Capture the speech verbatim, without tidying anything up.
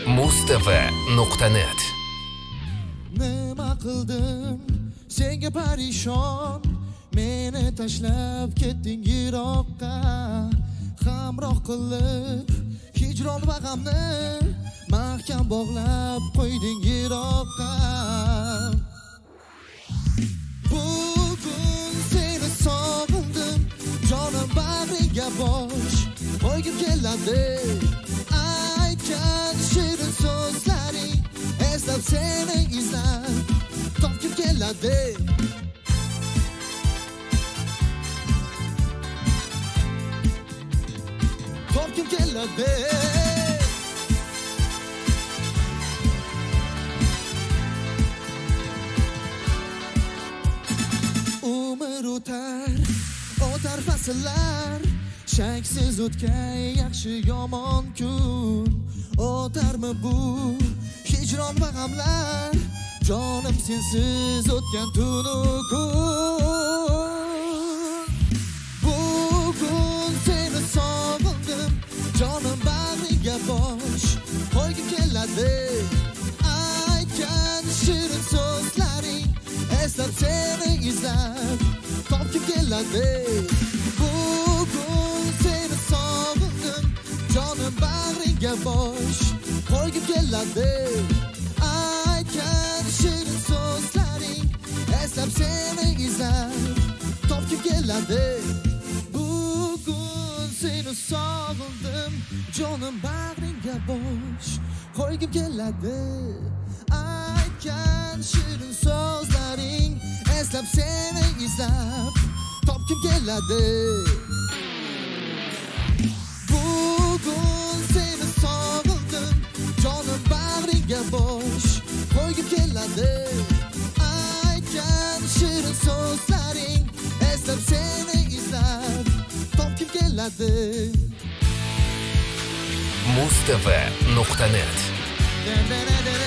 Mustafa nuqta net. Nima qildim senga parishon, meni tashlab ketding yiroqqa, hamroh qilib hijron va g'amni mahkam bog'lab qo'yding yiroqqa. Bugun seni sog'indim, jonim bag'ringga bosh qo'ygim keladi. Aytgan shirin so'zlaring eslab seni izlab topgim keladi. Topgim keladi. Umr o'tar, o'tar fasllar, shaksiz o'tgan yaxshi yomon kun. O'tarmi bu hijron va g'amlar, jonim sensiz o'tgan tunu kun. Bugun seni sog'indim, jonim bag'ringga bosh qo'ygim keladi. Aytgan shirin so'zlaring eslab seni izlab topgim keladi. Bugun seni sog'indim, jonim bag'ringga bosh qo'ygim keladi. Aytgan shirin so'zlaring eslab seni izlab topgim keladi. Bugun seni sog'indim, jonim bag'ringga bosh qo'ygim keladi. Aytgan shirin so'zlaring eslab seni izlab topgim keladi. Bugun seni sog'indim, jonim bag'ringga bosh qo'ygim keladi. Aytgan shirin so'zlaring eslab seni izlab topgim keladi. Mustafa nuqta net. Da da da da.